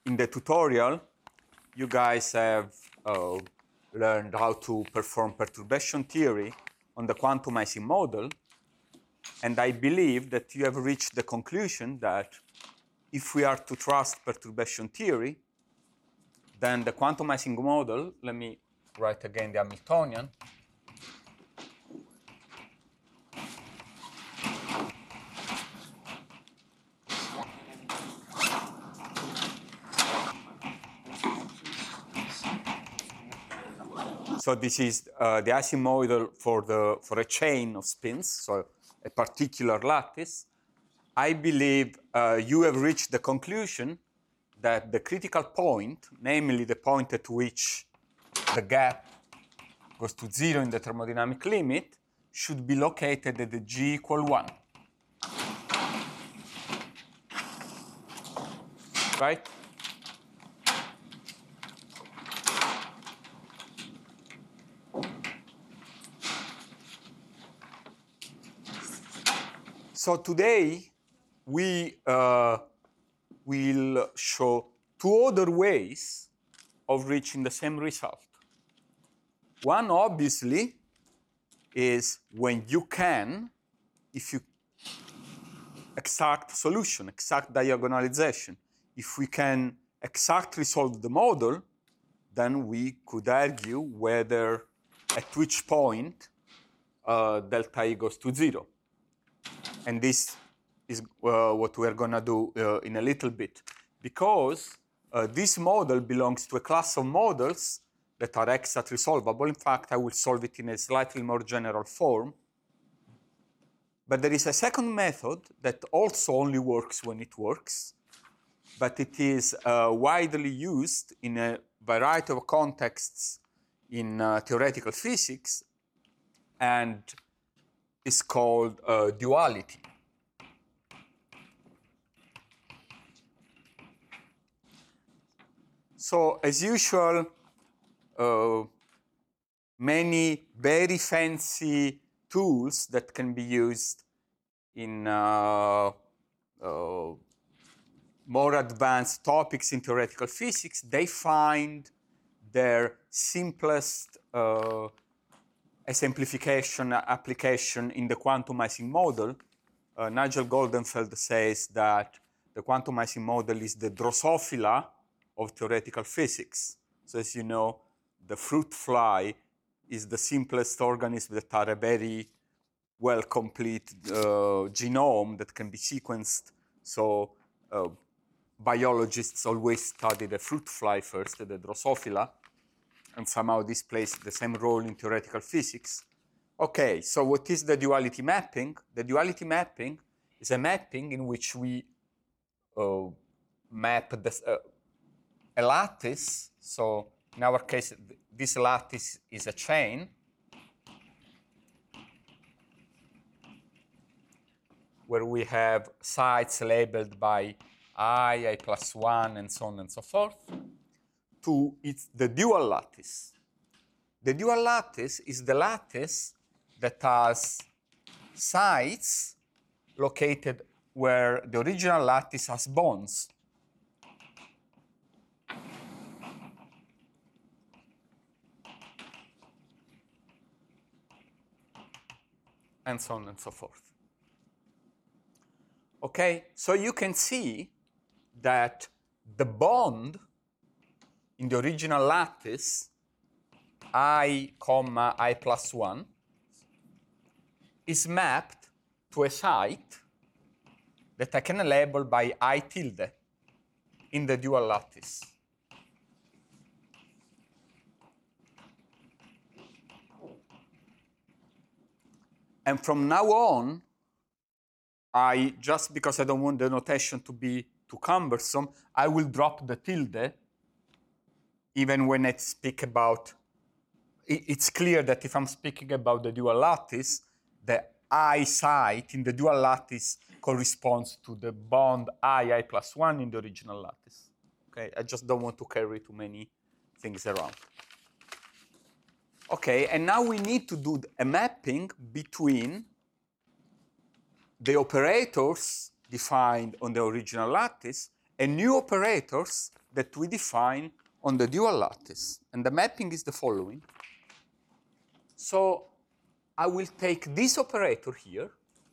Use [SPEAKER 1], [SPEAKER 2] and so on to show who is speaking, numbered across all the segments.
[SPEAKER 1] in the tutorial, you guys have learned how to perform perturbation theory on the quantum Ising model. And I believe that you have reached the conclusion that if we are to trust perturbation theory, then the quantum Ising model, let me write again the Hamiltonian. So this is the Ising model for a chain of spins, so a particular lattice. I believe you have reached the conclusion that the critical point, namely the point at which the gap goes to 0 in the thermodynamic limit, should be located at the g equal 1. Right? So today we will show two other ways of reaching the same result. One, obviously, is when you can, if you exact solution, exact diagonalization. If we can exactly solve the model, then we could argue whether at which point delta E goes to 0. And this is what we're going to do in a little bit. Because this model belongs to a class of models that are exactly solvable. In fact, I will solve it in a slightly more general form. But there is a second method that also only works when it works. But it is widely used in a variety of contexts in theoretical physics. And is called duality. So as usual, many very fancy tools that can be used in more advanced topics in theoretical physics, they find their simplest simplification application in the quantum Ising model. Nigel Goldenfeld says that the quantum Ising model is the Drosophila of theoretical physics. So as you know, the fruit fly is the simplest organism that are a very well complete genome that can be sequenced. So biologists always study the fruit fly first, the Drosophila. And somehow this plays the same role in theoretical physics. Okay, so what is the duality mapping? The duality mapping is a mapping in which we map this, a lattice. So in our case, this lattice is a chain. Where we have sites labeled by I plus 1, and so on and so forth. To it's the dual lattice. The dual lattice is the lattice that has sites located where the original lattice has bonds. And so on and so forth. Okay, so you can see that the bond in the original lattice, I, I plus 1, is mapped to a site that I can label by I tilde in the dual lattice. And from now on, just because I don't want the notation to be too cumbersome, I will drop the tilde even when I speak about, it's clear that if I'm speaking about the dual lattice, the I site in the dual lattice corresponds to the bond I plus 1 in the original lattice. Okay, I just don't want to carry too many things around. Okay, and now we need to do a mapping between the operators defined on the original lattice and new operators that we define on the dual lattice. And the mapping is the following. So I will take this operator here,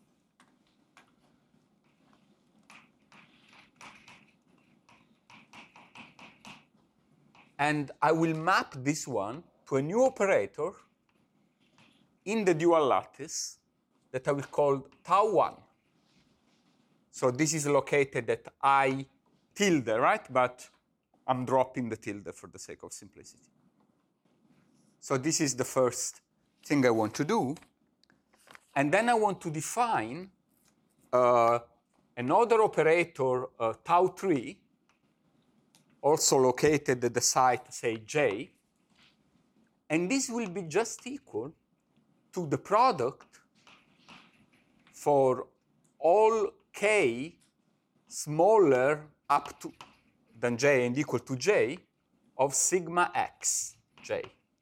[SPEAKER 1] and I will map this one to a new operator in the dual lattice that I will call tau1. So this is located at I tilde, right? But I'm dropping the tilde for the sake of simplicity. So this is the first thing I want to do. And then I want to define another operator, tau3, also located at the site, say, J. And this will be just equal to the product for all k smaller up to than j and equal to j of sigma x j.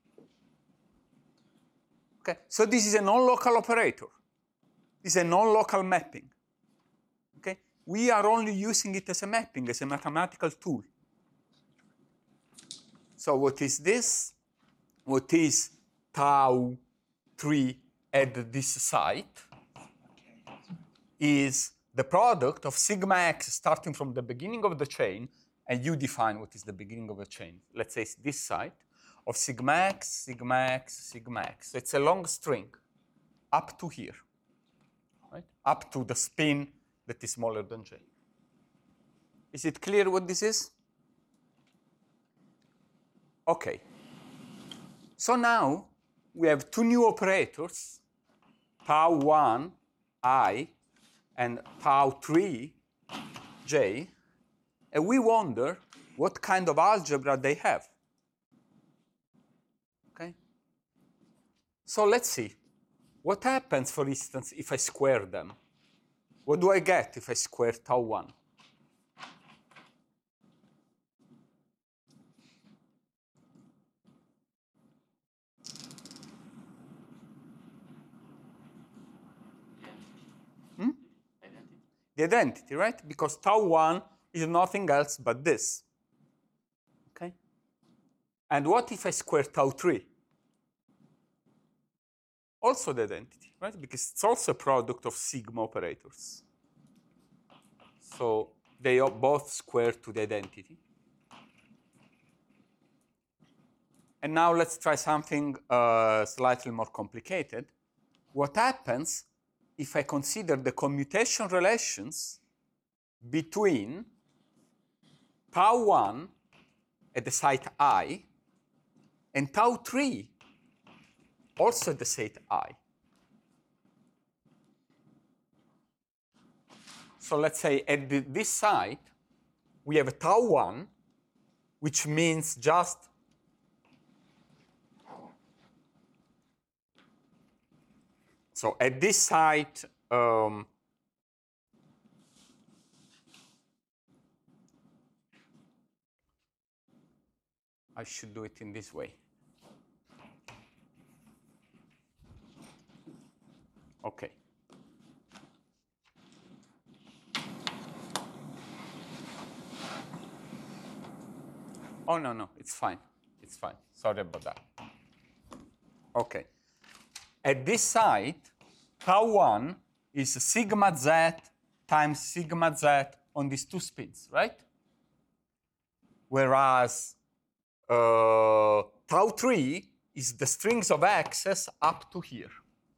[SPEAKER 1] Okay, so this is a non-local operator. This is a non-local mapping. Okay, we are only using it as a mapping, as a mathematical tool. So what is this? What is tau3 at this site is the product of sigma x starting from the beginning of the chain, and you define what is the beginning of the chain. Let's say it's this site of sigma x, sigma x, sigma x. So it's a long string up to here, right? Up to the spin that is smaller than j. Is it clear what this is? Okay. So now we have two new operators, tau1 I and tau3 j, and we wonder what kind of algebra they have. Okay? So let's see. What happens, for instance, if I square them? What do I get if I square tau1? The identity, right? Because tau1 is nothing else but this. Okay? And what if I square tau3? Also the identity, right? Because it's also a product of sigma operators. So they are both square to the identity. And now let's try something slightly more complicated. What happens if I consider the commutation relations between tau1 at the site I and tau3 also at the site I? So let's say at this site, we have a tau1, which means just so at this site, I should do it in this way. Okay. Oh, no, it's fine. It's fine. Sorry about that. Okay. At this site, tau1 is sigma z times sigma z on these two spins, right? Whereas tau3 is the strings of axes up to here.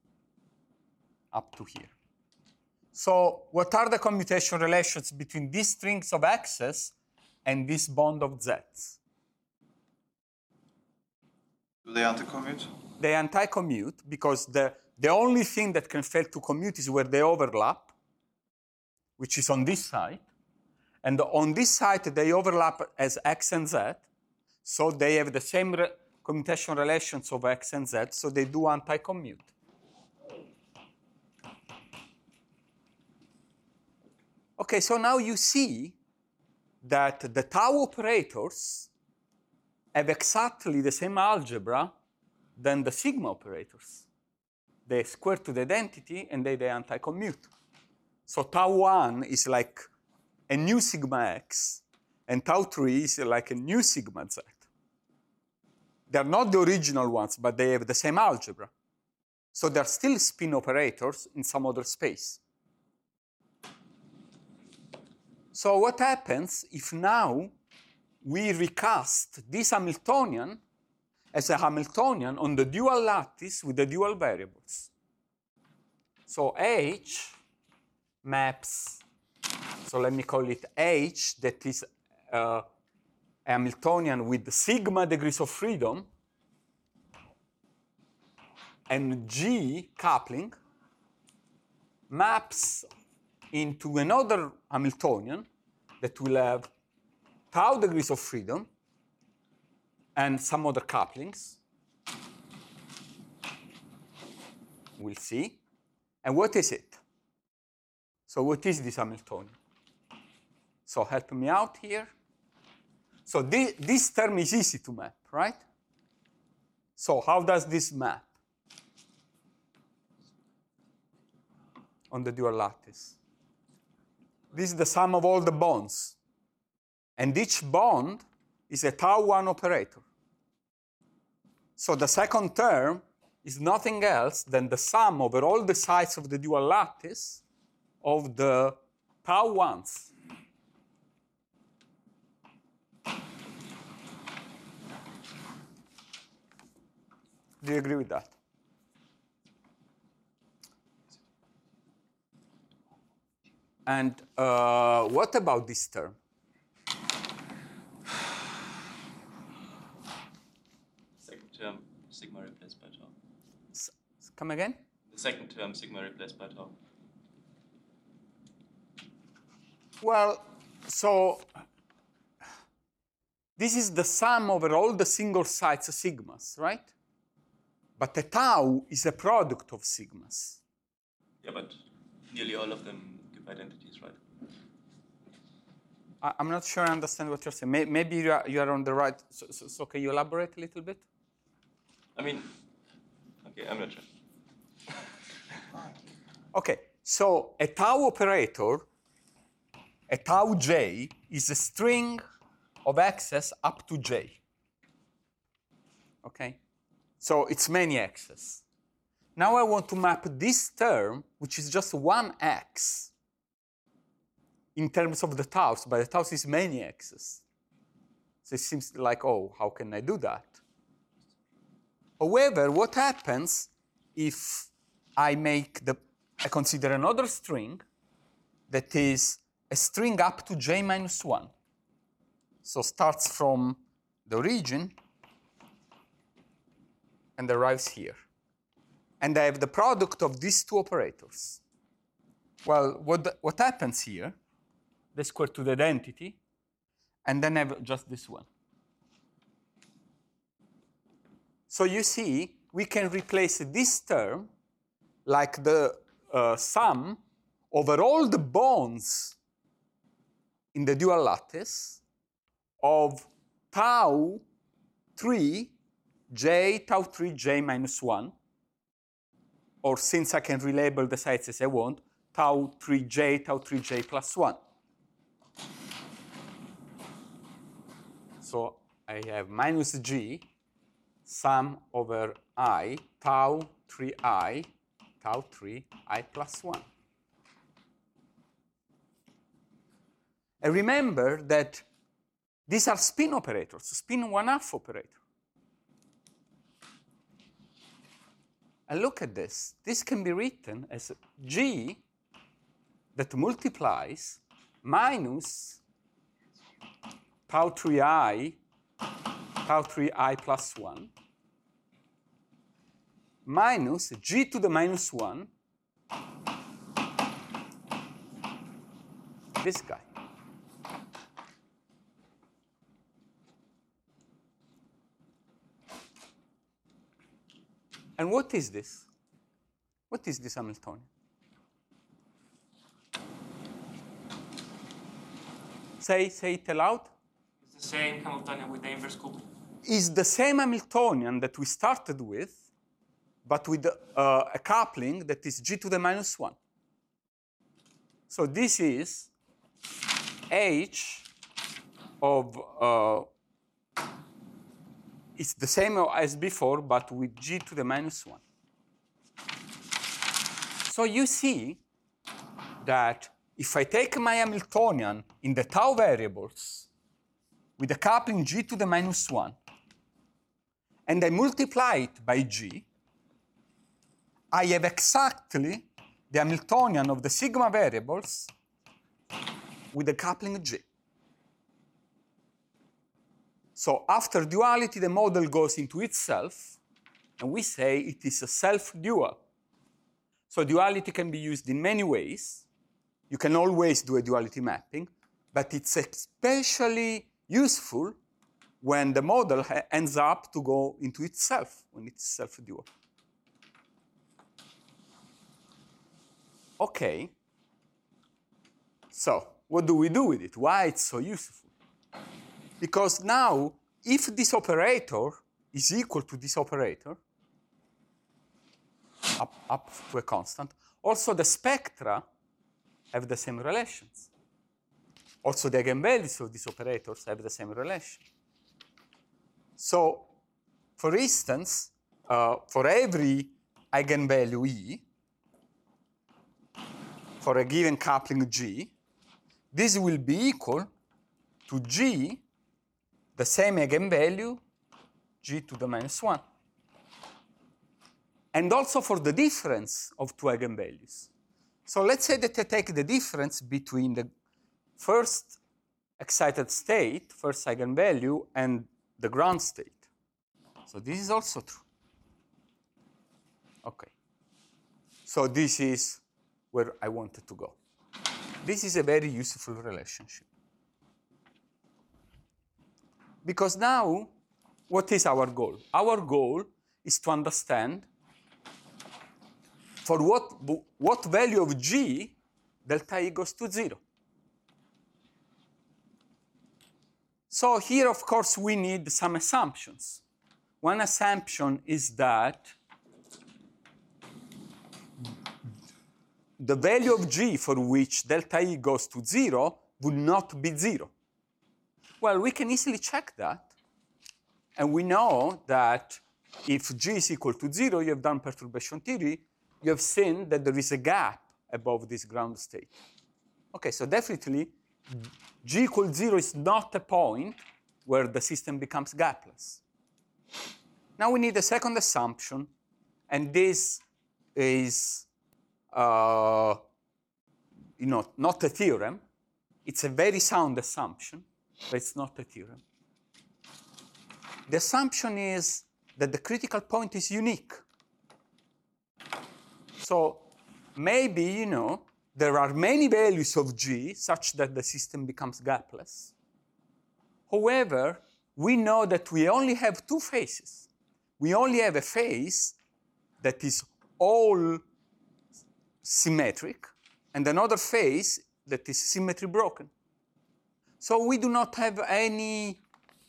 [SPEAKER 1] Up to here. So what are the commutation relations between these strings of axes and this bond of z's?
[SPEAKER 2] Do they anti-commute?
[SPEAKER 1] They anti-commute because the only thing that can fail to commute is where they overlap, which is on this side. And on this side, they overlap as x and z. So they have the same commutation relations of x and z, so they do anti-commute. Okay, so now you see that the tau operators have exactly the same algebra than the sigma operators. They square to the identity and they anti-commute. So tau1 is like a new sigma x, and tau 3 is like a new sigma z. They're not the original ones, but they have the same algebra. So they're still spin operators in some other space. So what happens if now we recast this Hamiltonian as a Hamiltonian on the dual lattice with the dual variables? So H maps, so let me call it H, that is a Hamiltonian with sigma degrees of freedom, and G coupling maps into another Hamiltonian that will have tau degrees of freedom and some other couplings. We'll see. And what is it? So what is this Hamiltonian? So help me out here. So this term is easy to map, right? So how does this map on the dual lattice? This is the sum of all the bonds. And each bond is a tau 1 operator. So the second term is nothing else than the sum over all the sides of the dual lattice of the tau 1s. Do you agree with that? And what about this term?
[SPEAKER 3] Second term, sigma replaced by tau.
[SPEAKER 1] Come again?
[SPEAKER 3] The second term, sigma replaced by tau.
[SPEAKER 1] Well, so this is the sum over all the single sides sigmas, right? But the tau is a product of sigmas.
[SPEAKER 3] Yeah, but nearly all of them give identities, right?
[SPEAKER 1] I'm not sure I understand what you're saying. Maybe you are on the right. So can you elaborate a little bit?
[SPEAKER 3] I mean, okay, I'm not sure.
[SPEAKER 1] Okay, so a tau operator, a tau j, is a string of x's up to j. Okay? So it's many x's. Now I want to map this term, which is just one x, in terms of the taus, but the taus is many x's. So it seems like, oh, how can I do that? However, what happens if I consider another string that is a string up to j minus 1? So starts from the origin and arrives here. And I have the product of these two operators. Well, what happens here? The square to the identity, and then I have just this one. So you see, we can replace this term like the sum over all the bonds in the dual lattice of tau 3 j, tau 3 j minus 1, or since I can relabel the sites as I want, tau 3j, tau 3j plus 1. So I have minus g, sum over I, tau 3i, tau 3i plus 1. And remember that these are spin operators, spin 1/2 operator. And look at this. This can be written as g that multiplies minus tau 3i plus 1 minus g to the minus 1, this guy. And what is this? What is this Hamiltonian? Say it aloud.
[SPEAKER 4] It's the same Hamiltonian with the inverse coupling.
[SPEAKER 1] Is the same Hamiltonian that we started with, but with a coupling that is g to the minus 1. So this is h of, it's the same as before, but with g to the minus 1. So you see that if I take my Hamiltonian in the tau variables with the coupling g to the minus 1, and I multiply it by g, I have exactly the Hamiltonian of the sigma variables with the coupling g. So after duality, the model goes into itself, and we say it is a self-dual. So duality can be used in many ways. You can always do a duality mapping, but it's especially useful when the model ends up to go into itself, when it's self-dual. Okay. So what do we do with it? Why it's so useful? Because now, if this operator is equal to this operator, up to a constant, also the spectra have the same relations. Also the eigenvalues of these operators have the same relation. So, for instance, for every eigenvalue E, for a given coupling G, this will be equal to G, the same eigenvalue, G to the minus 1. And also for the difference of two eigenvalues. So let's say that I take the difference between the first excited state, first eigenvalue, and the ground state. So this is also true. Okay. So this is where I wanted to go. This is a very useful relationship. Because now, what is our goal? Our goal is to understand for what value of G delta E goes to 0. So here, of course, we need some assumptions. One assumption is that the value of G for which delta E goes to 0 would not be 0. Well, we can easily check that. And we know that if G is equal to 0, you have done perturbation theory, you have seen that there is a gap above this ground state. Okay, so definitely G equals 0 is not a point where the system becomes gapless. Now we need a second assumption, and this is not a theorem. It's a very sound assumption, but it's not a theorem. The assumption is that the critical point is unique. So maybe, there are many values of G such that the system becomes gapless. However, we know that we only have two phases. We only have a phase that is all symmetric, and another phase that is symmetry broken. So we do not have any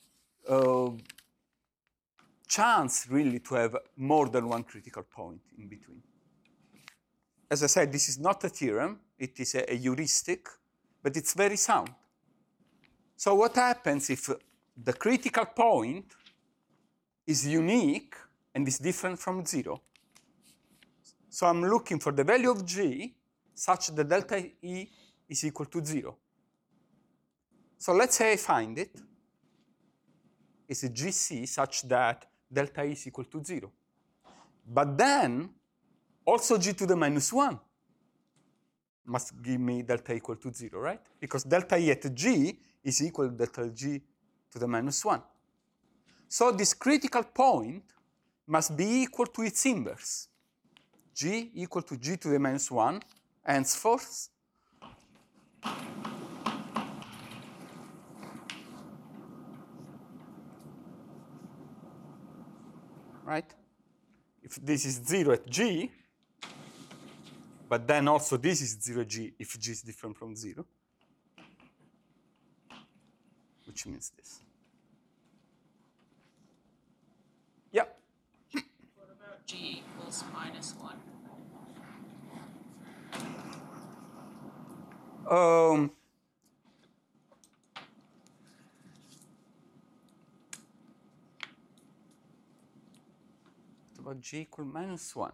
[SPEAKER 1] chance, really, to have more than one critical point in between. As I said, this is not a theorem. It is a heuristic, but it's very sound. So what happens if the critical point is unique and is different from 0? So I'm looking for the value of G such that delta E is equal to 0. So let's say I find it. It's a GC such that delta E is equal to 0. But then, also G to the minus 1 must give me delta equal to 0, right? Because delta E at G is equal to delta G to the minus 1. So this critical point must be equal to its inverse. G equal to G to the minus 1, henceforth. Right? If this is 0 at G, but then also this is 0G if G is different from 0, which means this. Yeah?
[SPEAKER 5] What about G equals minus 1?
[SPEAKER 1] about G equal -1?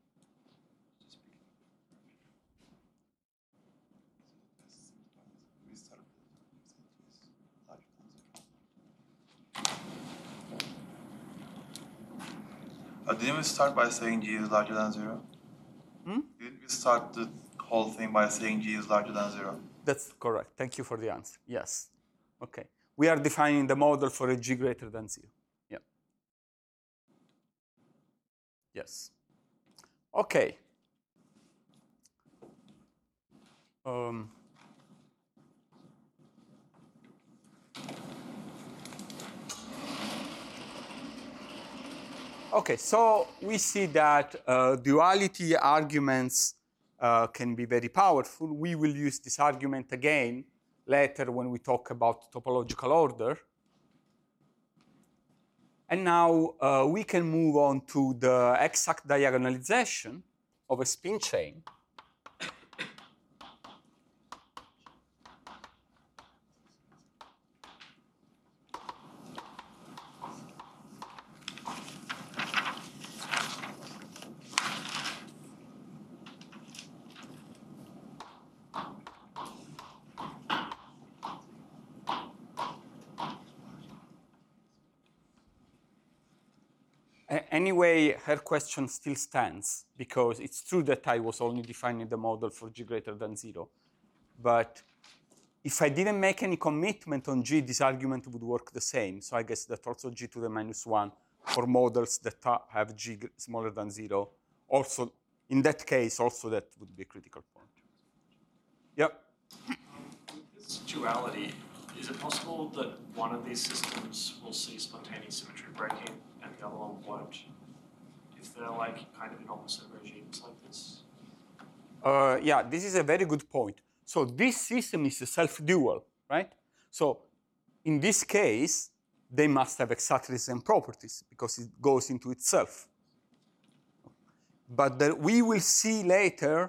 [SPEAKER 2] Didn't we start by saying G is larger than 0? Didn't we start the whole thing by saying G is larger than 0?
[SPEAKER 1] That's correct. Thank you for the answer. Yes. Okay. We are defining the model for a G greater than 0. Yeah. Yes. Okay. Okay, so we see that duality arguments can be very powerful. We will use this argument again later when we talk about topological order. And now we can move on to the exact diagonalization of a spin chain. Anyway, her question still stands because it's true that I was only defining the model for G greater than 0. But if I didn't make any commitment on G, this argument would work the same. So I guess that also G to the -1 for models that have G smaller than 0. Also, in that case, also that would be a critical point. Yep.
[SPEAKER 6] With this duality, is it possible that one of these systems will see spontaneous symmetry breaking and the other one won't? If they're like kind of in opposite regimes like this?
[SPEAKER 1] Yeah, this is a very good point. So this system is a self-dual, right? So in this case, they must have exactly the same properties because it goes into itself. But we will see later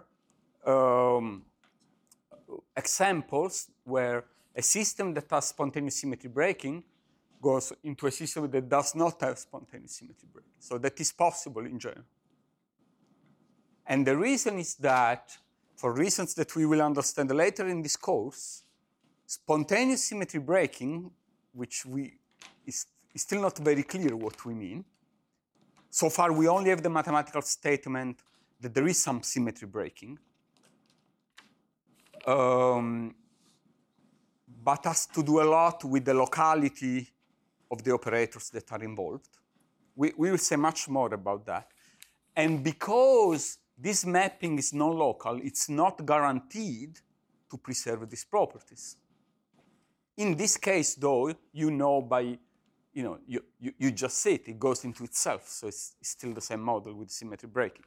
[SPEAKER 1] examples where a system that has spontaneous symmetry breaking goes into a system that does not have spontaneous symmetry breaking. So that is possible in general. And the reason is that, for reasons that we will understand later in this course, spontaneous symmetry breaking, which is still not very clear what we mean. So far, we only have the mathematical statement that there is some symmetry breaking. But has to do a lot with the locality of the operators that are involved. We will say much more about that. And because this mapping is non-local, it's not guaranteed to preserve these properties. In this case, though, you know by, you just see it. It goes into itself. So it's still the same model with symmetry breaking.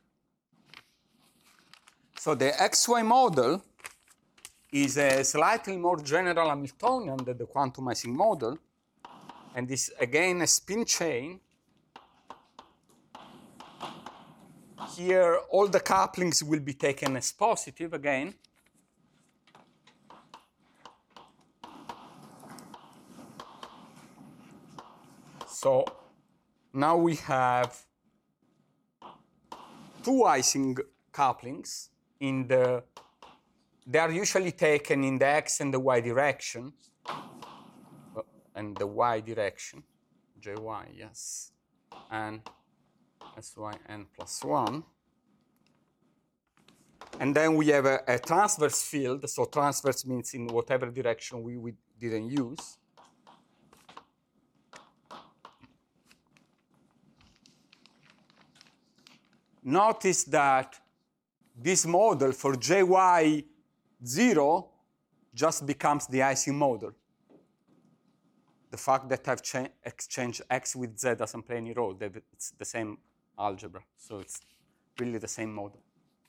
[SPEAKER 1] So the XY model is a slightly more general Hamiltonian than the quantumizing model. And this, again, a spin chain. Here, all the couplings will be taken as positive again. So now we have two Ising couplings in the, they are usually taken in the x and the y direction, and the y direction, jy, yes, and syn plus 1. And then we have a transverse field, so transverse means in whatever direction we didn't use. Notice that this model for jy 0 just becomes the Ising model. The fact that I've exchanged x with z doesn't play any role. It's the same algebra, so it's really the same model.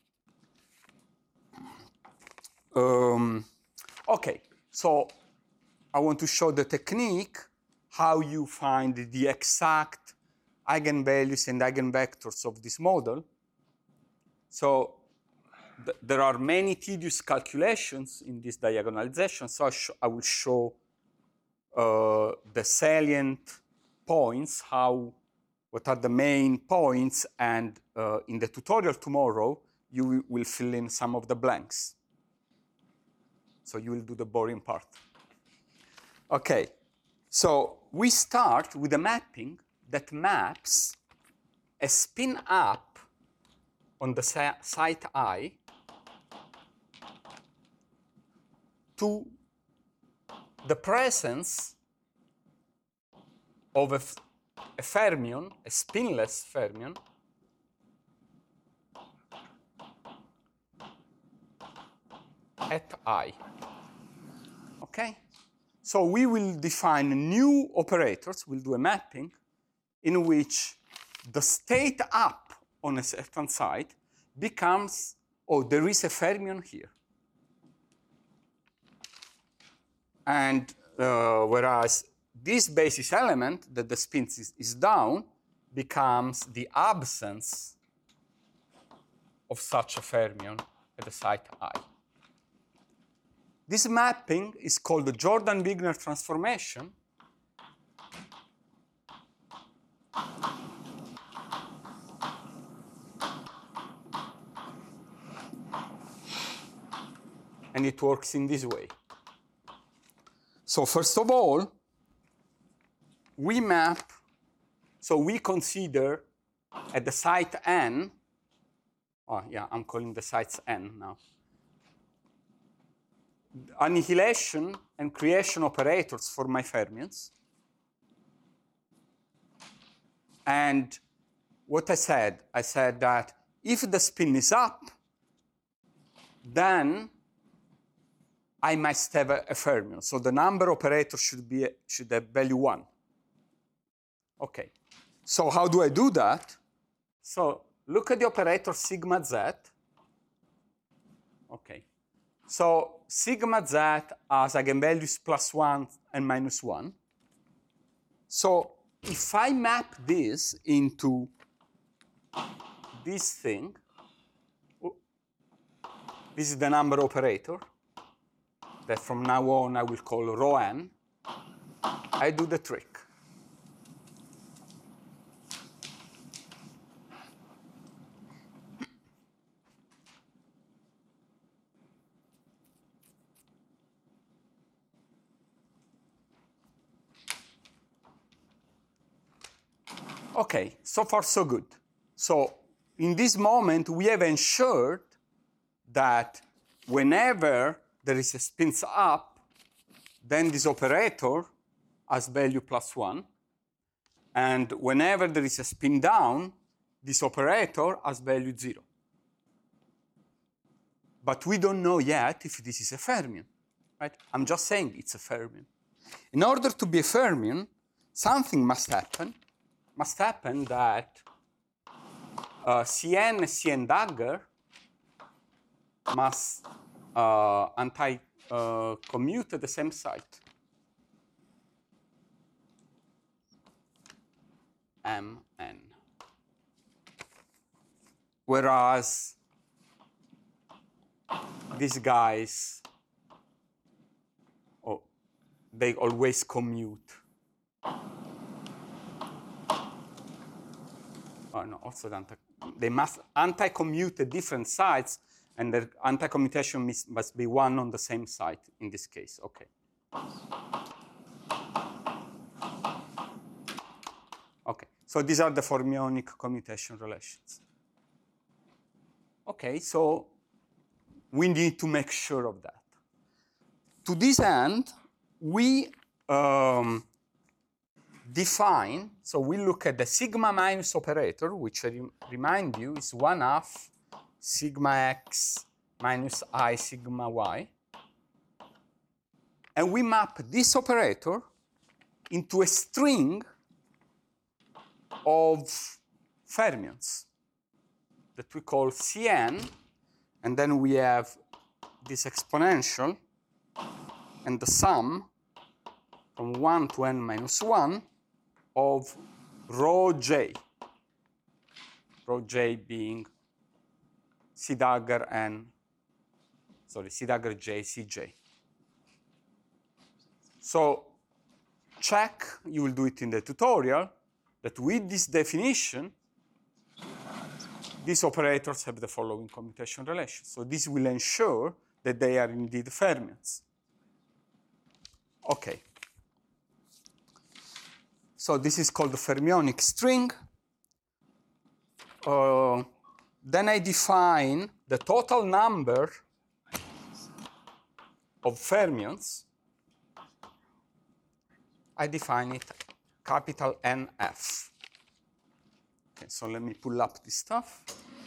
[SPEAKER 1] Okay, so I want to show the technique, how you find the exact eigenvalues and eigenvectors of this model. So there are many tedious calculations in this diagonalization, so I will show the salient points, how what are the main points, and in the tutorial tomorrow, you will fill in some of the blanks. So you will do the boring part. Okay, so we start with a mapping that maps a spin up on the site I to the presence of a fermion, a spinless fermion, at I. Okay? So we will define new operators, we'll do a mapping, in which the state up on a certain site becomes, oh, there is a fermion here. And whereas this basis element that the spin is down becomes the absence of such a fermion at the site I. This mapping is called the Jordan-Wigner transformation. And it works in this way. So first of all, we map, so we consider at the site n, oh yeah, I'm calling the sites n now, annihilation and creation operators for my fermions. And what I said that if the spin is up, then I must have a fermion. So the number operator should have value 1. Okay. So how do I do that? So look at the operator sigma z. Okay. So sigma z has eigenvalues +1 and -1. So if I map this into this thing, this is the number operator that from now on I will call rho n. I do the trick. Okay, so far so good. So in this moment, we have ensured that whenever there is a spins up, then this operator has value +1. And whenever there is a spin down, this operator has value 0. But we don't know yet if this is a fermion, right? I'm just saying it's a fermion. In order to be a fermion, something must happen. Must happen that Cn and Cn dagger must anti-commute at the same site. Mn. Whereas these guys, oh, they always commute. Oh, no, also they must anti-commute at different sites, and the anti-commutation must be one on the same site in this case. Okay. Okay, so these are the fermionic commutation relations. Okay, so we need to make sure of that. To this end, we define, so we look at the sigma minus operator, which I remind you is 1/2 sigma x minus I sigma y. And we map this operator into a string of fermions that we call Cn, and then we have this exponential and the sum from 1 to n minus 1 of rho j being C dagger j, Cj. So check, you will do it in the tutorial, that with this definition, these operators have the following commutation relation. So this will ensure that they are indeed fermions. Okay. So this is called the fermionic string. Then I define the total number of fermions. I define it capital NF. Okay, so let me pull up this stuff.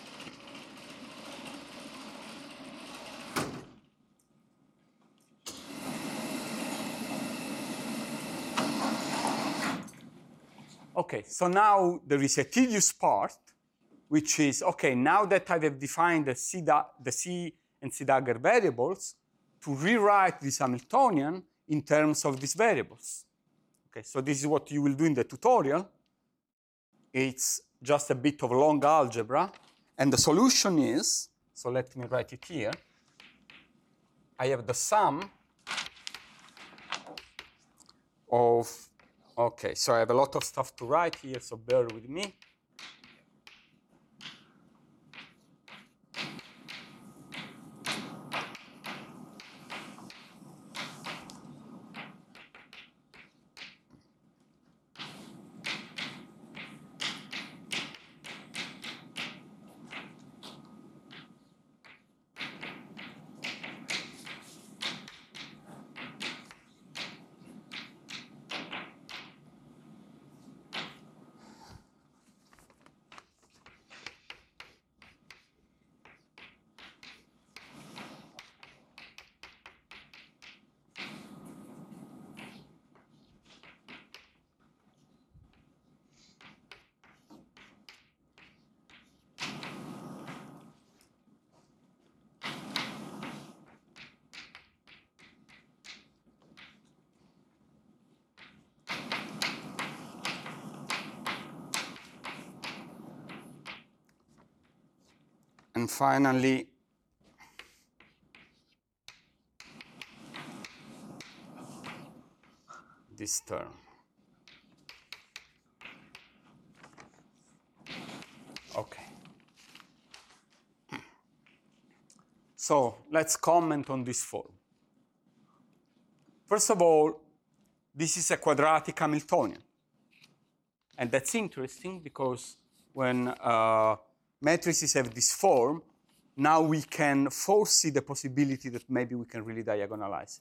[SPEAKER 1] Okay, so now there is a tedious part, which is, okay, now that I have defined the C and C dagger variables, to rewrite this Hamiltonian in terms of these variables. Okay, so this is what you will do in the tutorial. It's just a bit of long algebra. And the solution is, so let me write it here. I have the sum of, okay, so I have a lot of stuff to write here, so bear with me. And finally, this term. Okay. So let's comment on this form. First of all, this is a quadratic Hamiltonian. And that's interesting because when matrices have this form, now we can foresee the possibility that maybe we can really diagonalize it.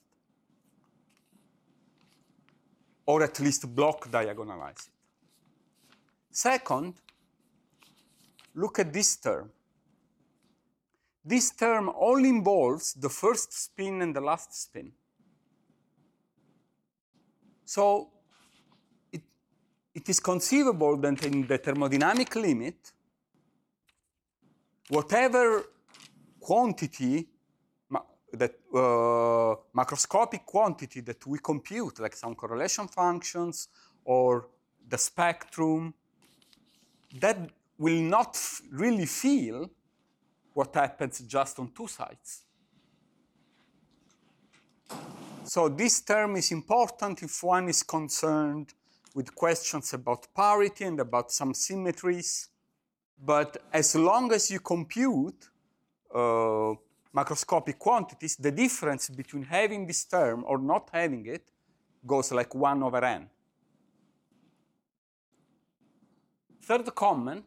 [SPEAKER 1] Or at least block diagonalize it. Second, look at this term. This term only involves the first spin and the last spin. So it is conceivable that in the thermodynamic limit, whatever quantity, that macroscopic quantity that we compute, like some correlation functions or the spectrum, that will not really feel what happens just on two sides. So this term is important if one is concerned with questions about parity and about some symmetries. But as long as you compute macroscopic quantities, the difference between having this term or not having it goes like 1 over n. Third comment,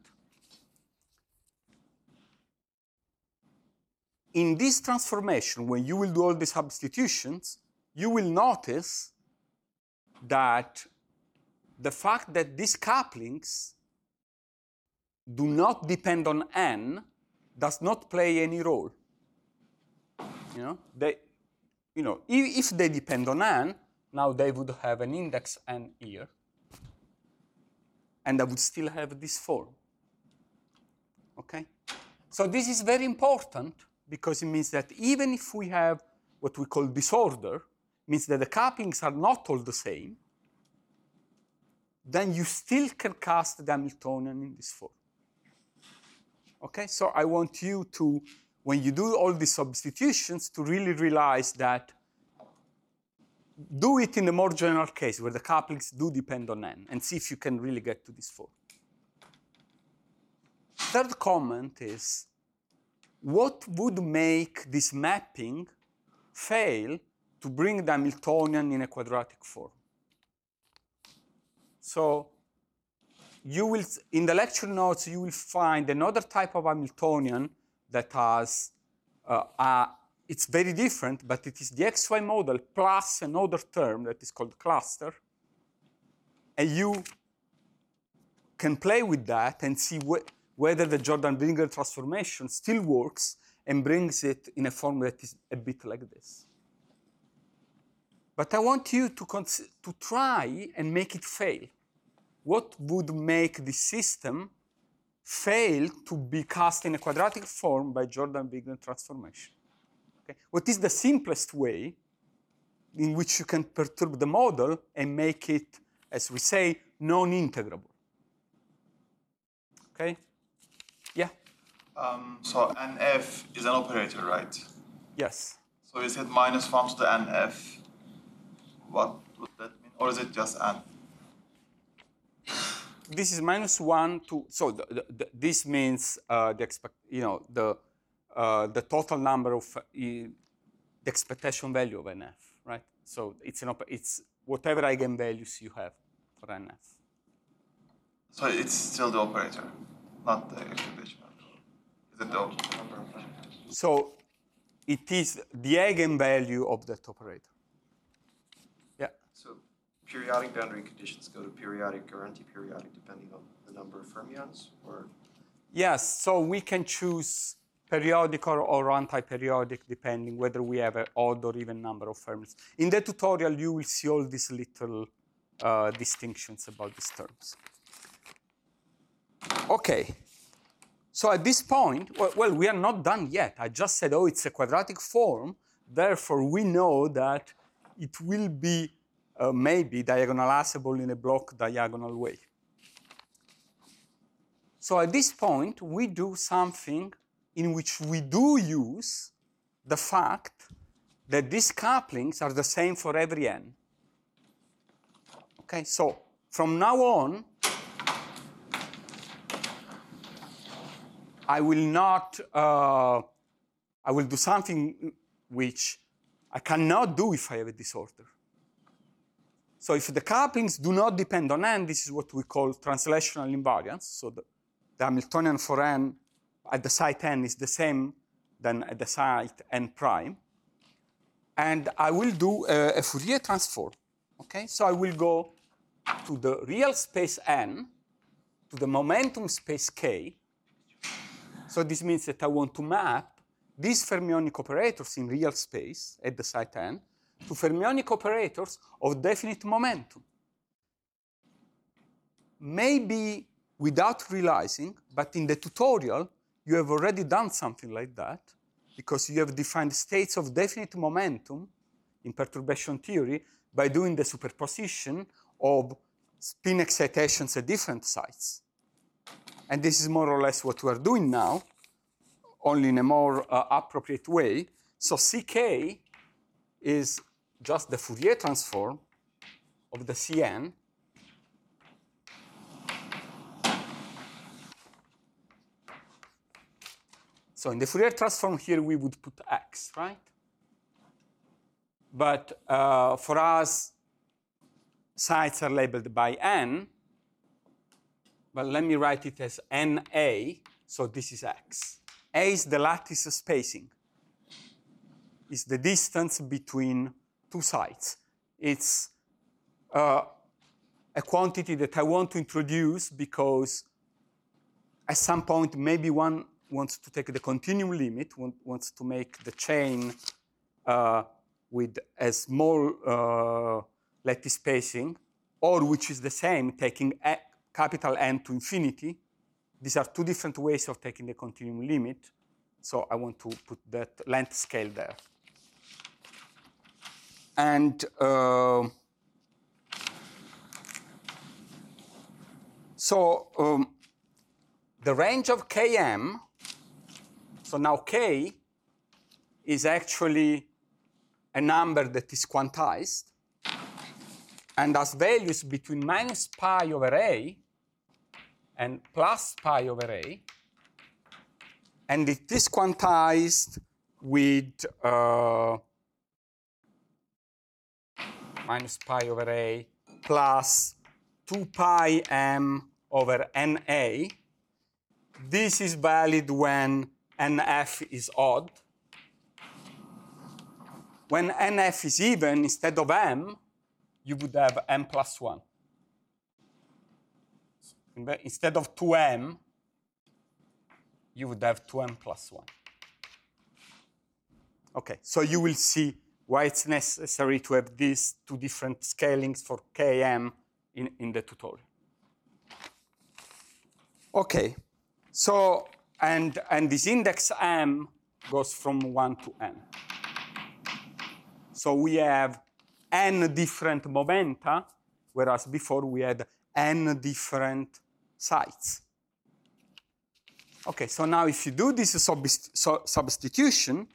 [SPEAKER 1] in this transformation, when you will do all the substitutions, you will notice that the fact that these couplings do not depend on n does not play any role. If they depend on n, now they would have an index n here, and I would still have this form. Okay? So this is very important because it means that even if we have what we call disorder, means that the couplings are not all the same, then you still can cast the Hamiltonian in this form. Okay, so I want you to, when you do all these substitutions, to really realize that do it in the more general case where the couplings do depend on n and see if you can really get to this form. Third comment is, what would make this mapping fail to bring the Hamiltonian in a quadratic form? So you will, in the lecture notes, you will find another type of Hamiltonian that has, it's very different, but it is the XY model plus another term that is called cluster. And you can play with that and see whether the Jordan-Wigner transformation still works and brings it in a form that is a bit like this. But I want you to try and make it fail. What would make this system fail to be cast in a quadratic form by Jordan-Wigner transformation? Okay. What is the simplest way in which you can perturb the model and make it, as we say, non-integrable? Okay? Yeah?
[SPEAKER 2] So NF is an operator, right?
[SPEAKER 1] Yes.
[SPEAKER 2] So is it -1 to the NF? What would that mean? Or is it just N?
[SPEAKER 1] This is -1 to, so this means the total number of the expectation value of NF, right? So it's whatever eigenvalues you have for NF.
[SPEAKER 2] So it's still the operator, not the expectation value. Is it the number of N?
[SPEAKER 1] So it is the eigenvalue of that operator. Yeah.
[SPEAKER 7] So periodic boundary conditions go to periodic or anti-periodic depending on the number of fermions, or?
[SPEAKER 1] Yes, so we can choose periodic or anti-periodic depending whether we have an odd or even number of fermions. In the tutorial, you will see all these little distinctions about these terms. Okay, so at this point, well, we are not done yet. I just said, oh, it's a quadratic form. Therefore, we know that it will be maybe diagonalizable in a block diagonal way. So at this point, we do something in which we do use the fact that these couplings are the same for every n. Okay, so from now on, I will do something which I cannot do if I have a disorder. So if the couplings do not depend on n, this is what we call translational invariance. So the Hamiltonian for n at the site n is the same than at the site n prime. And I will do a Fourier transform. Okay, so I will go to the real space n, to the momentum space k. So this means that I want to map these fermionic operators in real space at the site n to fermionic operators of definite momentum. Maybe without realizing, but in the tutorial, you have already done something like that because you have defined states of definite momentum in perturbation theory by doing the superposition of spin excitations at different sites. And this is more or less what we are doing now, only in a more appropriate way. So Ck is just the Fourier transform of the Cn So in the Fourier transform here, we would put x, right? But for us, sites are labeled by n. But let me write it as na, so this is x. A is the lattice spacing. It's the distance between two sites. It's a quantity that I want to introduce because at some point, maybe one wants to take the continuum limit, wants to make the chain with a small lattice spacing, or which is the same, taking capital N to infinity. These are two different ways of taking the continuum limit. So I want to put that length scale there. And the range of Km, so now K is actually a number that is quantized. and has values between minus pi over a and plus pi over a, and it is quantized with minus pi over a plus 2 pi m over na. This is valid when nf is odd. When nf is even, instead of m, you would have m plus 1. Instead of 2m, you would have 2m plus 1. Okay, so you will see why it's necessary to have these two different scalings for km in the tutorial. Okay, so, and this index m goes from 1 to n. So we have n different momenta, whereas before we had n different sites. Okay, so now if you do this substitution,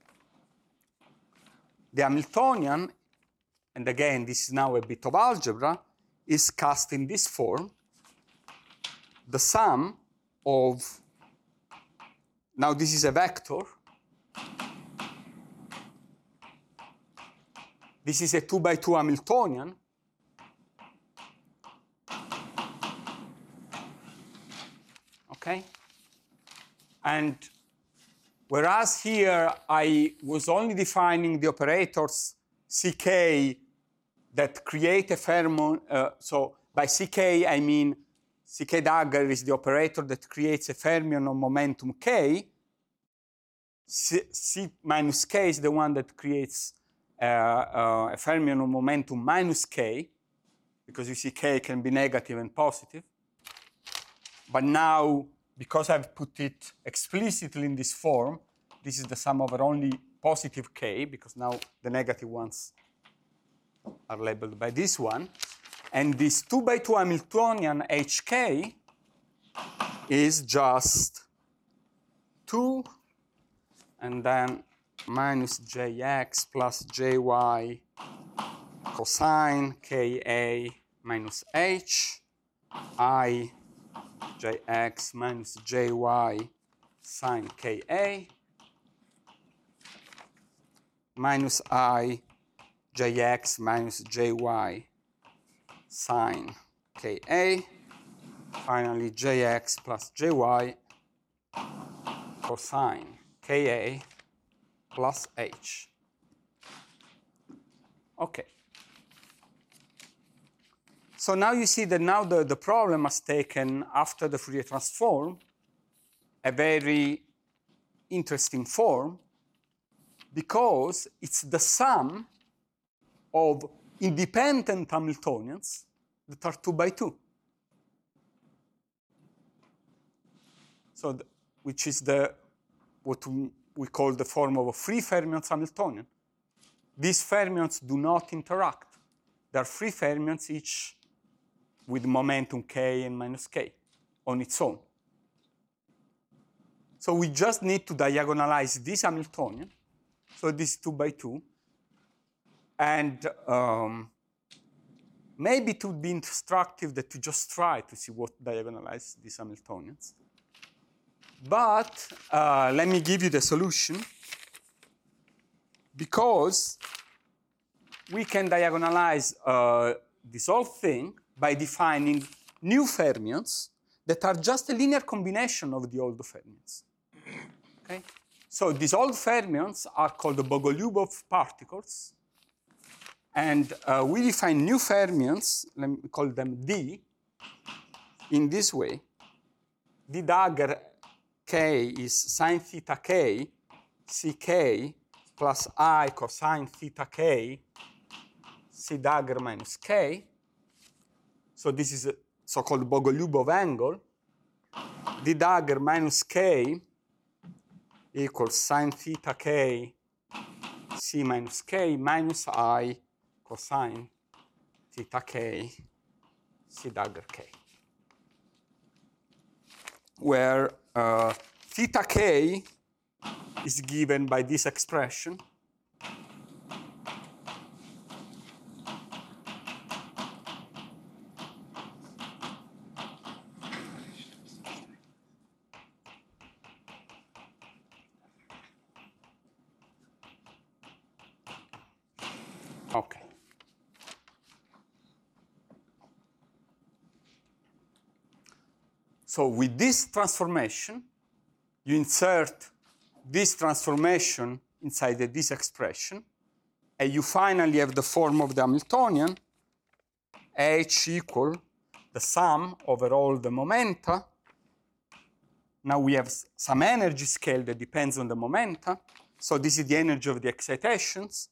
[SPEAKER 1] the Hamiltonian, and again, this is now a bit of algebra, is cast in this form. The sum of, now this is a vector. This is a 2 by 2 Hamiltonian. Okay? And whereas here I was only defining the operators ck that create a fermion, so by ck I mean ck dagger is the operator that creates a fermion of momentum k. C minus k is the one that creates a fermion of momentum minus k, because you see k can be negative and positive. But now, because I've put it explicitly in this form, this is the sum over only positive k, because now the negative ones are labeled by this one. And this 2 by 2 Hamiltonian hk is just 2 and then minus jx plus jy cosine ka minus h I jx minus jy sine ka minus I jx minus jy sine ka, finally jx plus jy cosine ka plus h. Okay. So now you see that now the problem has taken, after the Fourier transform, a very interesting form, because it's the sum of independent Hamiltonians that are 2 by 2. So, which is what we call the form of a free fermions Hamiltonian. These fermions do not interact. They are free fermions, each with momentum k and minus k on its own. So we just need to diagonalize this Hamiltonian. So this is 2 by 2. And maybe it would be instructive that you just try to see what diagonalize these Hamiltonians. But let me give you the solution, because we can diagonalize this whole thing by defining new fermions that are just a linear combination of the old fermions. Okay? So these old fermions are called the Bogoliubov particles. And we define new fermions, let me call them D, in this way. D dagger k is sine theta k, ck plus I cosine theta k, c dagger minus k. So this is a so-called Bogoliubov angle. D dagger minus k equals sine theta k, c minus k minus I cosine theta k, c dagger k, where theta k is given by this expression. Okay. So with this transformation, you insert this transformation inside this expression, and you finally have the form of the Hamiltonian, H equal the sum over all the momenta. Now we have some energy scale that depends on the momenta. So this is the energy of the excitations.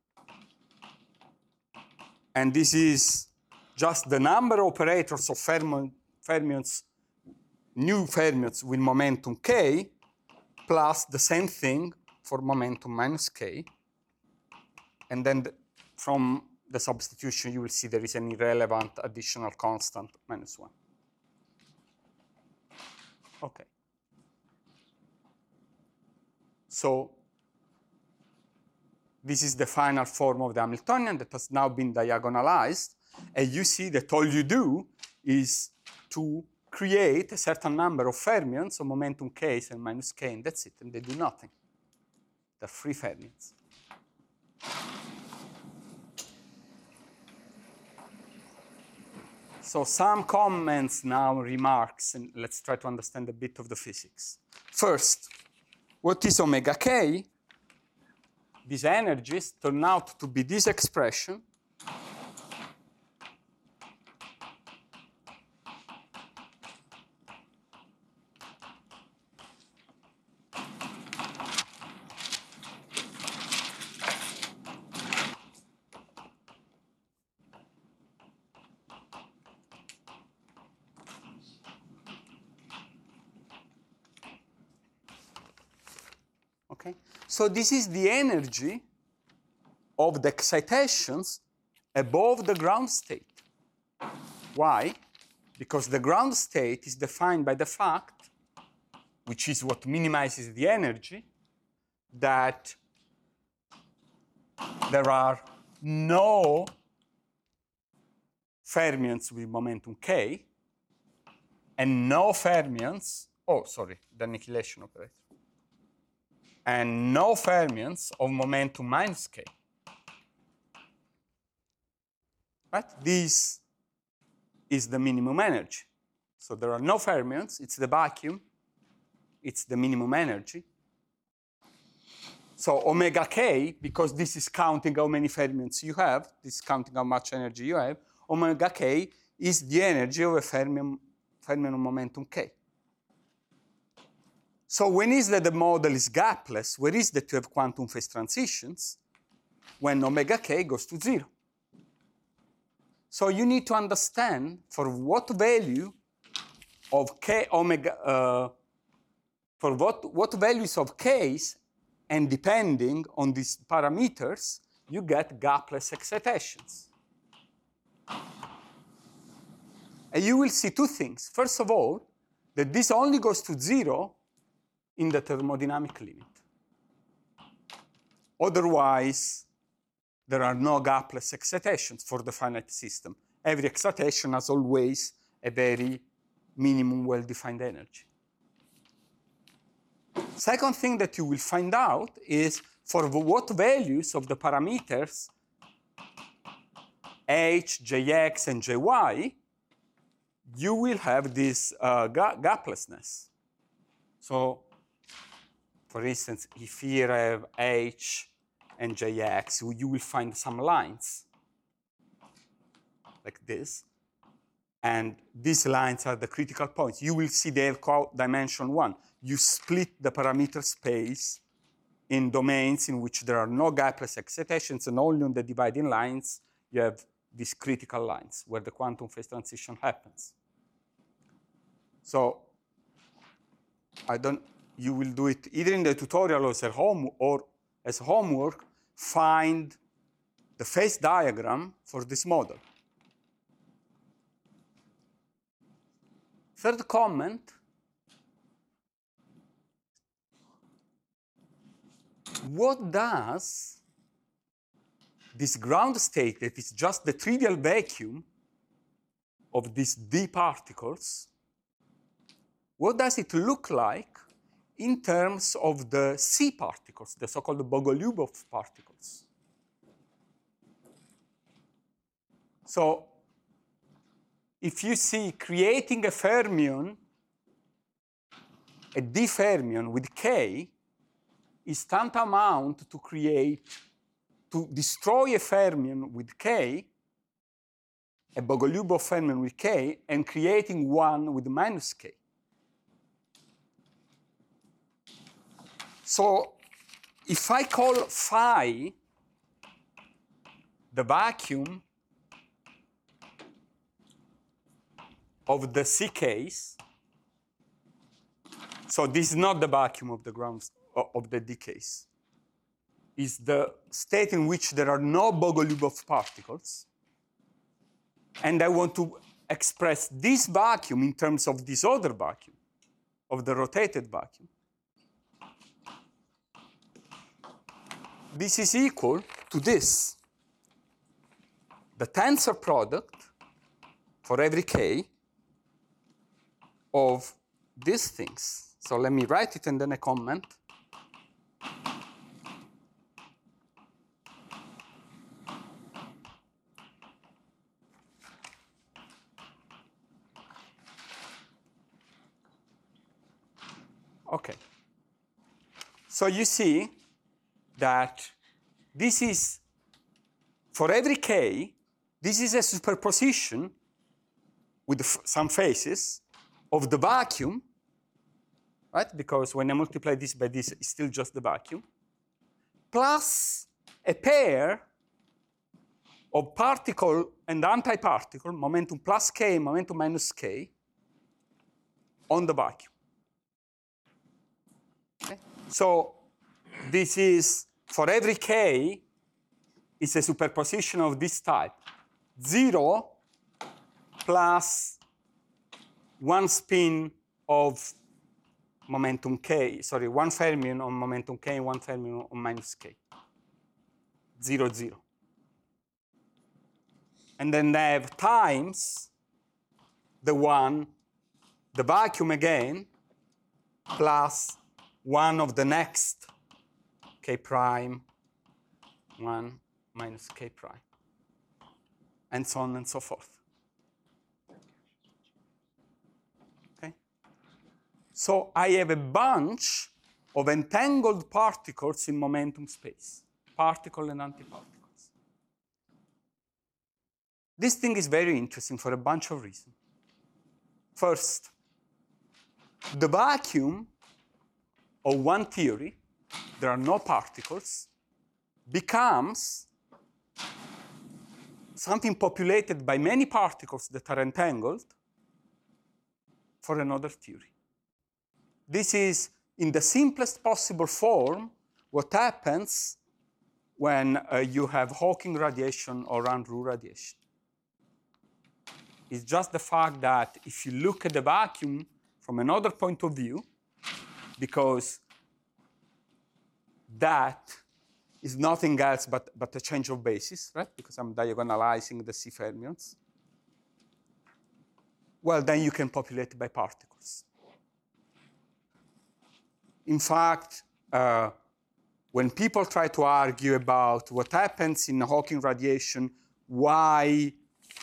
[SPEAKER 1] And this is just the number of operators of fermions, new fermions with momentum k, plus the same thing for momentum minus k. And then from the substitution, you will see there is an irrelevant additional constant, minus 1. Okay. So this is the final form of the Hamiltonian that has now been diagonalized. And you see that all you do is to create a certain number of fermions, so momentum k's and minus k, and that's it, and they do nothing. They're free fermions. So some comments now, remarks, and let's try to understand a bit of the physics. First, what is omega k? These energies turn out to be this expression Okay? So this is the energy of the excitations above the ground state. Why? Because the ground state is defined by the fact, which is what minimizes the energy, that there are no fermions with momentum k and no fermions, the annihilation operator, and no fermions of momentum minus k. Right? This is the minimum energy. So there are no fermions, it's the vacuum, it's the minimum energy. So omega k, because this is counting how many fermions you have, this is counting how much energy you have, omega k is the energy of a fermion of momentum k. So when is that the model is gapless? Where is that you have quantum phase transitions? When omega k goes to 0. So you need to understand for what value of k omega, for what values of k's, and depending on these parameters, you get gapless excitations. And you will see two things. First of all, that this only goes to 0 in the thermodynamic limit. Otherwise, there are no gapless excitations for the finite system. Every excitation has always a very minimum well-defined energy. Second thing that you will find out is for what values of the parameters h, jx, and jy, you will have this gaplessness. So, for instance, if here I have h and jx, you will find some lines like this. And these lines are the critical points. You will see they have dimension 1. You split the parameter space in domains in which there are no gapless excitations, and only on the dividing lines you have these critical lines where the quantum phase transition happens. So you will do it either in the tutorial or as homework, find the phase diagram for this model. Third comment, what does this ground state that is just the trivial vacuum of these d particles, what does it look like in terms of the c particles, the so-called Bogoliubov particles? So if you see creating a fermion, a d fermion with k, is tantamount to destroy a fermion with k, a Bogoliubov fermion with k, and creating one with minus k. So if I call phi the vacuum of the C case, so this is not the vacuum of the ground of the D case. It's the state in which there are no Bogoliubov particles. And I want to express this vacuum in terms of this other vacuum, of the rotated vacuum. This is equal to this. The tensor product for every k of these things. So let me write it and then a comment. Okay. So you see that this is, for every k, this is a superposition with some phases of the vacuum, right? Because when I multiply this by this, it's still just the vacuum, plus a pair of particle and antiparticle, momentum plus k, momentum minus k, on the vacuum. Okay? So this is, for every k, it's a superposition of this type. 0 plus one spin of momentum k, sorry, one fermion on momentum k and one fermion on minus k. 0, 0. And then they have times the vacuum again, plus one of the next k prime, 1 minus k prime, and so on and so forth. Okay? So I have a bunch of entangled particles in momentum space, particle and antiparticles. This thing is very interesting for a bunch of reasons. First, the vacuum of one theory, there are no particles, becomes something populated by many particles that are entangled for another theory. This is, in the simplest possible form, what happens when you have Hawking radiation or Unruh radiation. It's just the fact that if you look at the vacuum from another point of view, because that is nothing else but a change of basis, right? Because I'm diagonalizing the C fermions. Well, then you can populate by particles. In fact, when people try to argue about what happens in Hawking radiation, why,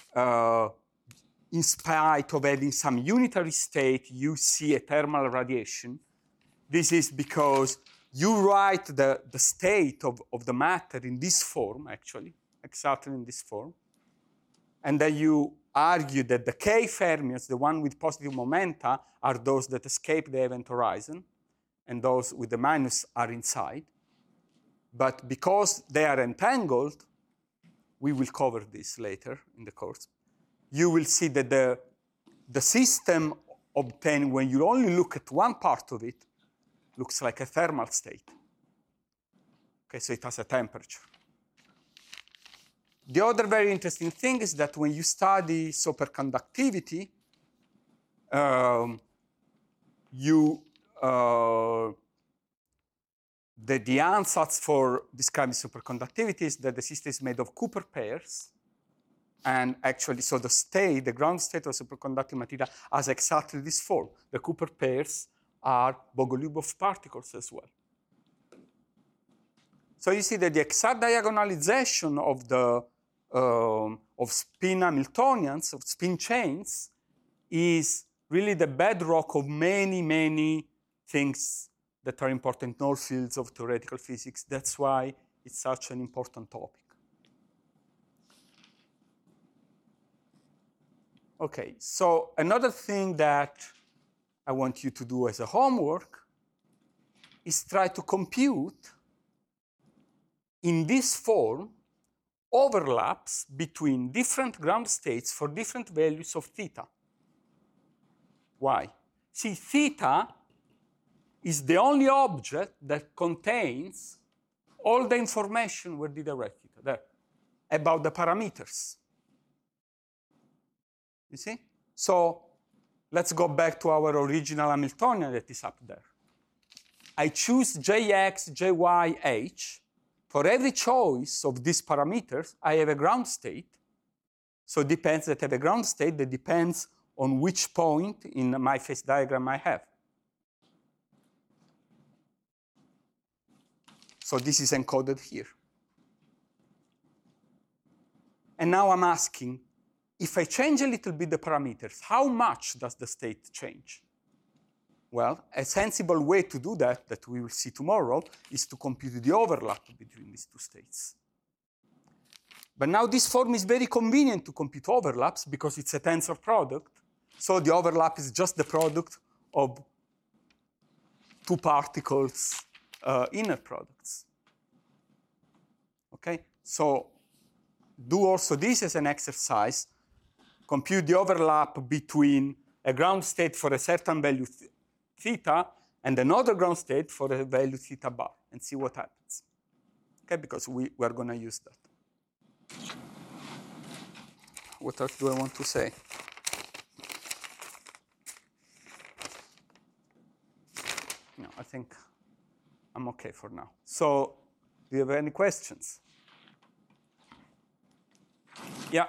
[SPEAKER 1] in spite of having some unitary state, you see a thermal radiation, this is because you write the state of the matter in this form, actually, exactly in this form. And then you argue that the K fermions, the one with positive momenta, are those that escape the event horizon, and those with the minus are inside. But because they are entangled, we will cover this later in the course, you will see that the system obtained when you only look at one part of it looks like a thermal state. Okay, so it has a temperature. The other very interesting thing is that when you study superconductivity, the ansatz for describing superconductivity is that the system is made of Cooper pairs. And actually, so the ground state of superconducting material has exactly this form. The Cooper pairs are Bogoliubov particles as well. So you see that the exact diagonalization of the of spin Hamiltonians, of spin chains, is really the bedrock of many, many things that are important in all fields of theoretical physics. That's why it's such an important topic. Okay, so another thing that I want you to do as a homework is try to compute in this form overlaps between different ground states for different values of theta. Why? See, theta is the only object that contains all the information, where did I write theta? There, about the parameters. You see? So let's go back to our original Hamiltonian that is up there. I choose Jx, Jy, H. For every choice of these parameters, I have a ground state. So it depends that I have a ground state that depends on which point in my phase diagram I have. So this is encoded here. And now I'm asking, if I change a little bit the parameters, how much does the state change? Well, a sensible way to do that we will see tomorrow, is to compute the overlap between these two states. But now this form is very convenient to compute overlaps because it's a tensor product. So the overlap is just the product of two particles' inner products. Okay, so do also this as an exercise. Compute the overlap between a ground state for a certain value theta and another ground state for a value theta bar, and see what happens. Okay, because we are going to use that. What else do I want to say? No, I think I'm okay for now. So, do you have any questions? Yeah.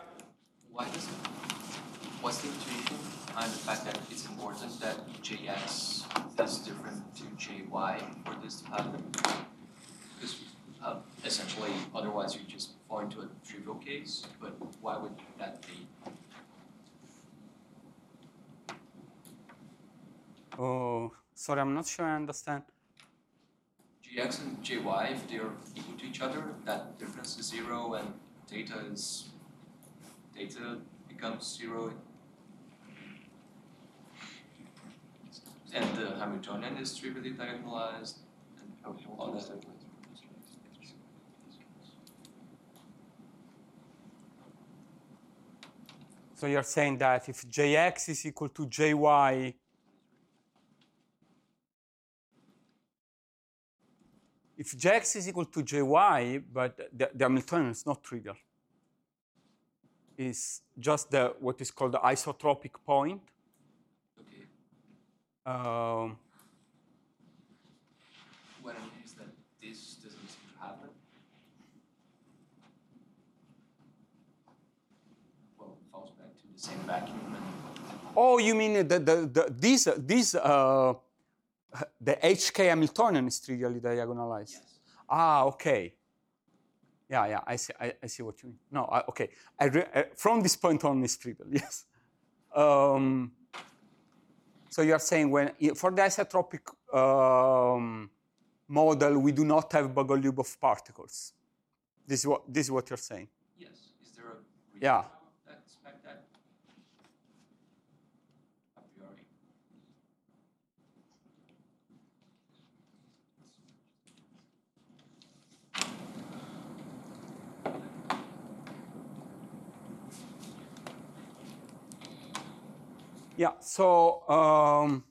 [SPEAKER 8] What's the intuition behind the fact that it's important that Jx is different to Jy for this to happen? Because essentially, otherwise you just fall into a trivial case, but why would that be?
[SPEAKER 1] Oh, sorry, I'm not sure I understand.
[SPEAKER 8] Gx and Jy, if they're equal to each other, that difference is zero, and data becomes zero. And the Hamiltonian is trivially diagonalized, and all that.
[SPEAKER 1] So you're saying that if Jx is equal to Jy, if Jx is equal to Jy, but the Hamiltonian is not trivial. It's just what is called the isotropic point.
[SPEAKER 8] Okay. What I mean is that this doesn't seem to happen. Well, it falls back to the same vacuum.
[SPEAKER 1] Oh, you mean the HK Hamiltonian is trivially diagonalized?
[SPEAKER 8] Yes.
[SPEAKER 1] Ah, okay. Yeah, I see what you mean. No, okay. From this point on, it's trivial, yes. So you are saying for the isotropic model, we do not have Bogoliubov particles. This is what you're saying.
[SPEAKER 8] Yes. Is there a reason
[SPEAKER 1] Yeah.
[SPEAKER 8] that expect that? A priori.
[SPEAKER 1] Yeah, so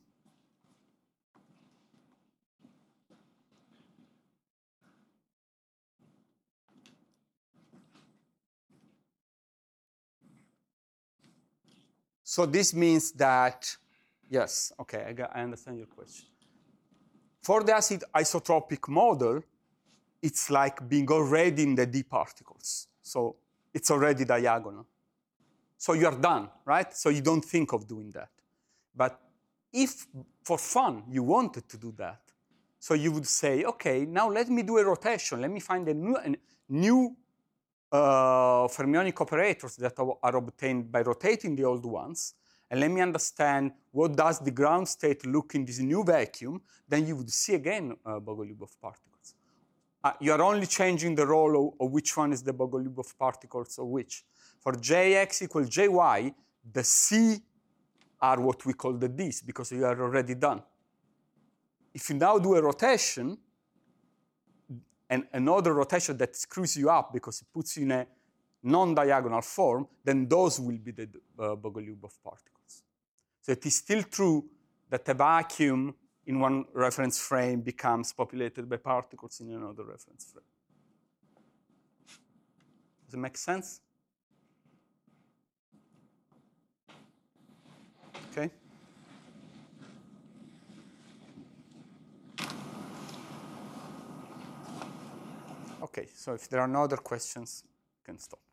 [SPEAKER 1] so this means that, yes, okay, I understand your question. For the isotropic model, it's like being already in the d particles. So it's already diagonal. So you're done, right? So you don't think of doing that. But if, for fun, you wanted to do that, so you would say, okay, now let me do a rotation. Let me find a new fermionic operators that are obtained by rotating the old ones, and let me understand what does the ground state look in this new vacuum, then you would see again Bogoliubov particles. You are only changing the role of which one is the Bogoliubov particles of which. For Jx equals Jy, the C are what we call the Ds, because you are already done. If you now do a rotation, and another rotation that screws you up because it puts you in a non-diagonal form, then those will be the Bogoliubov particles. So it is still true that a vacuum in one reference frame becomes populated by particles in another reference frame. Does it make sense? Okay. Okay, so if there are no other questions, you can stop.